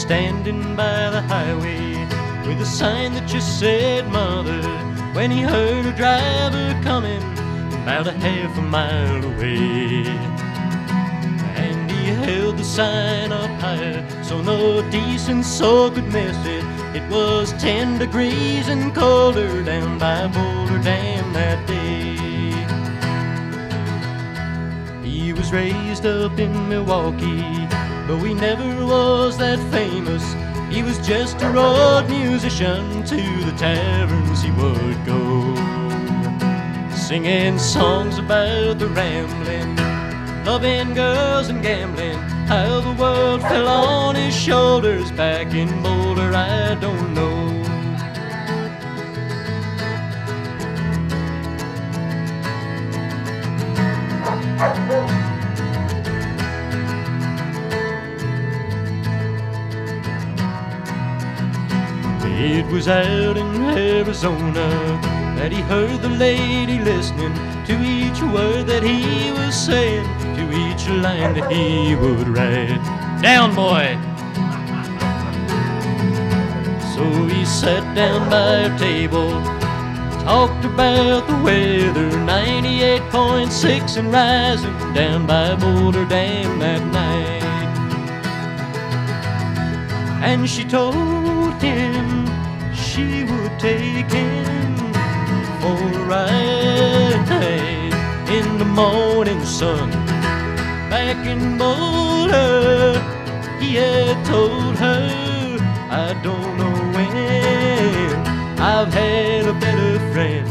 standing by the highway with a sign that just said mother, when he heard a driver coming about a half a mile away. And he held the sign up higher so no decent soul could miss it. It was 10 degrees and colder down by Boulder Dam that day. He was raised up in Milwaukee, but he never was that famous. He was just a road musician, to the taverns he would go, singing songs about the rambling, loving girls and gambling. How the world fell on his shoulders back in Boulder, I don't know. It was out in Arizona that he heard the lady listening to each word that he was saying, to each line that he would write. Down, boy! So he sat down by a table, talked about the weather, 98.6 and rising down by Boulder Dam that night. And she told him she would take him for a ride in the morning sun. Back in Boulder, he had told her, I don't know when I've had a better friend.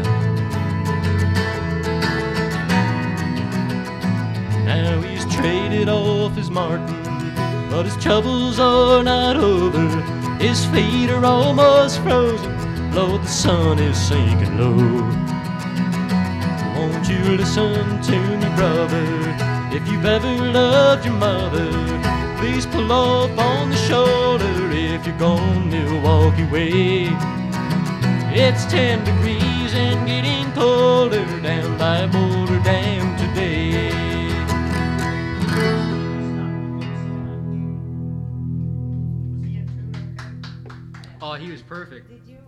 Now he's traded off his Martin, but his troubles are not over. His feet are almost frozen, Lord, the sun is sinking low. Won't you listen to me, brother? If you've ever loved your mother, please pull up on the shoulder if you're going Milwaukee way. It's 10 degrees and getting colder down by Boulder Dam today. Oh, he was perfect. Did you